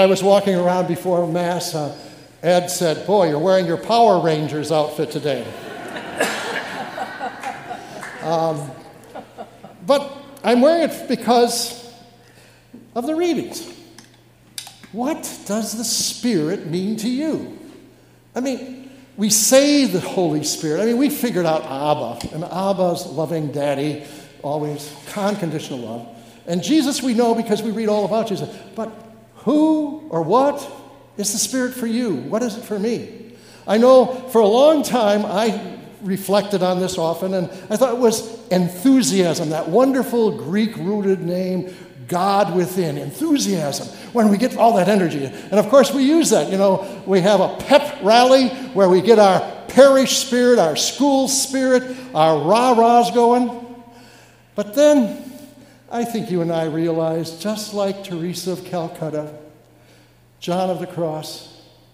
I was walking around before Mass. Ed said, "Boy, you're wearing your Power Rangers outfit today." But I'm wearing it because of the readings. What does the Spirit mean to you? I mean, we say the Holy Spirit. I mean, we figured out Abba, and Abba's loving daddy, always unconditional love. And Jesus we know because we read all about Jesus. But who or what is the Spirit for you? What is it for me? I know for a long time I reflected on this often, and I thought it was enthusiasm, that wonderful Greek-rooted name, God within, enthusiasm, when we get all that energy. And of course we use that. You know, we have a pep rally where we get our parish spirit, our school spirit, our rah-rahs going. But then I think you and I realize, just like Teresa of Calcutta, John of the Cross,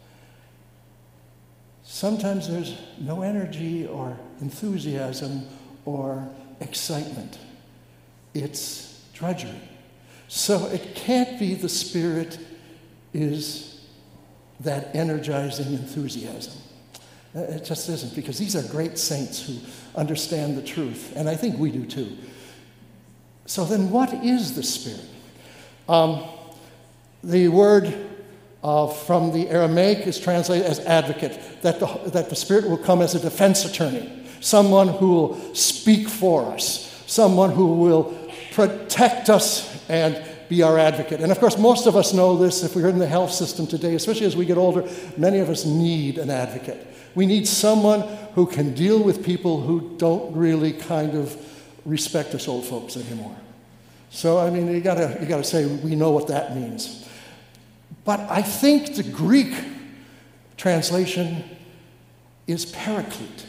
sometimes there's no energy or enthusiasm or excitement. It's drudgery. So it can't be the Spirit is that energizing enthusiasm. It just isn't, because these are great saints who understand the truth, and I think we do too. So then what is the Spirit? The word from the Aramaic is translated as advocate, that the Spirit will come as a defense attorney, someone who will speak for us, someone who will protect us and be our advocate. And of course, most of us know this. If we're in the health system today, especially as we get older, many of us need an advocate. We need someone who can deal with people who don't really kind of respect us old folks anymore. So, I mean, you gotta say we know what that means. But I think the Greek translation is paraclete.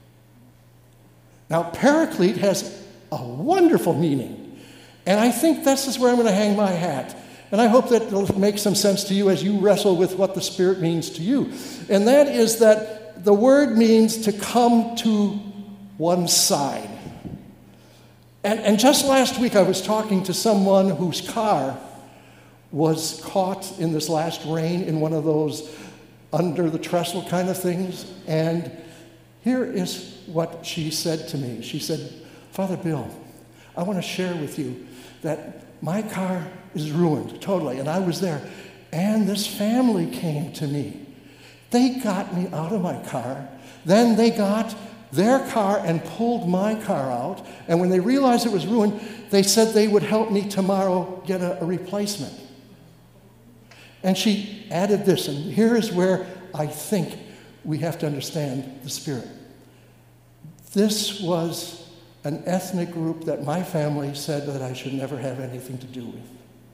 Now, paraclete has a wonderful meaning. And I think this is where I'm going to hang my hat. And I hope that it'll make some sense to you as you wrestle with what the Spirit means to you. And that is that the word means to come to one side. And just last week I was talking to someone whose car was caught in this last rain in one of those under the trestle kind of things. And here is what she said to me. She said, "Father Bill, I want to share with you that my car is ruined totally, and I was there, and this family came to me. They got me out of my car, then they got their car and pulled my car out, and when they realized it was ruined, they said they would help me tomorrow get a replacement." And she added this, and here is where I think we have to understand the Spirit. This was an ethnic group that my family said that I should never have anything to do with.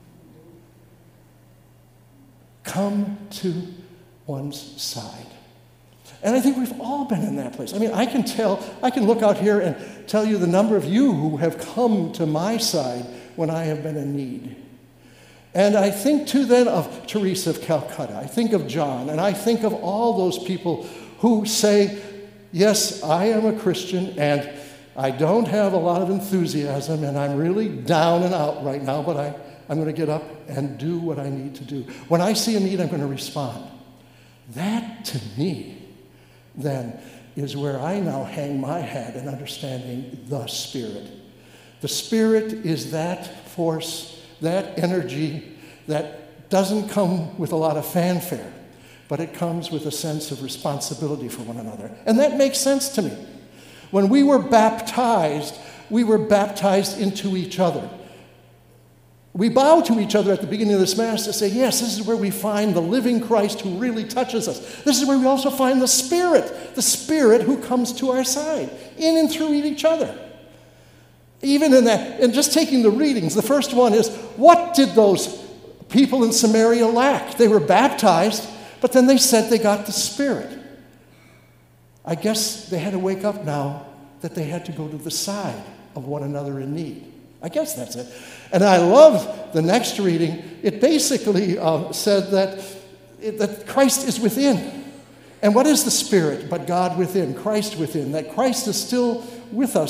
Come to one's side. And I think we've all been in that place. I mean, I can look out here and tell you the number of you who have come to my side when I have been in need. And I think too then of Teresa of Calcutta. I think of John, and I think of all those people who say, yes, I am a Christian, and I don't have a lot of enthusiasm, and I'm really down and out right now, but I'm going to get up and do what I need to do. When I see a need, I'm going to respond. That, to me, then, is where I now hang my hat in understanding the Spirit. The Spirit is that force, that energy that doesn't come with a lot of fanfare, but it comes with a sense of responsibility for one another. And that makes sense to me. When we were baptized into each other. We bow to each other at the beginning of this Mass to say, yes, this is where we find the living Christ who really touches us. This is where we also find the Spirit who comes to our side, in and through each other. Even in that, and just taking the readings, the first one is, what did those people in Samaria lack? They were baptized, but then they said they got the Spirit. I guess they had to wake up now that they had to go to the side of one another in need. I guess that's it. And I love the next reading. It basically said that Christ is within. And what is the Spirit but God within, Christ within? That Christ is still with us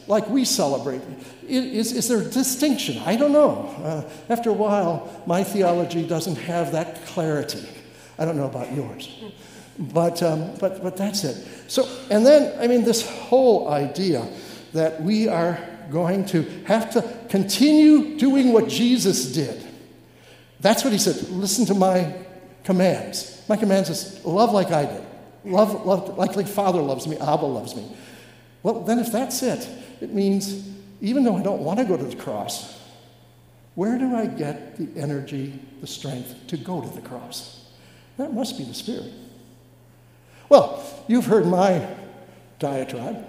like we celebrate? Is there a distinction? I don't know. After a while, my theology doesn't have that clarity. I don't know about yours. But that's it. So, and then, I mean, this whole idea that we are going to have to continue doing what Jesus did. That's what he said. Listen to my commands. My commands is love like I did. Love like Father loves me, Abba loves me. Well, then if that's it, it means even though I don't want to go to the cross, where do I get the energy, the strength to go to the cross? That must be the Spirit. Well, you've heard my diatribe.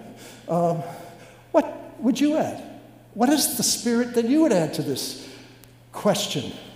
What would you add? What is the Spirit that you would add to this question